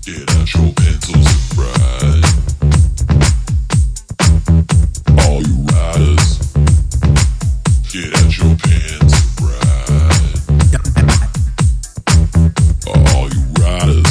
Get out your pencils and write. All you riders, get out your pens and ride. All you riders.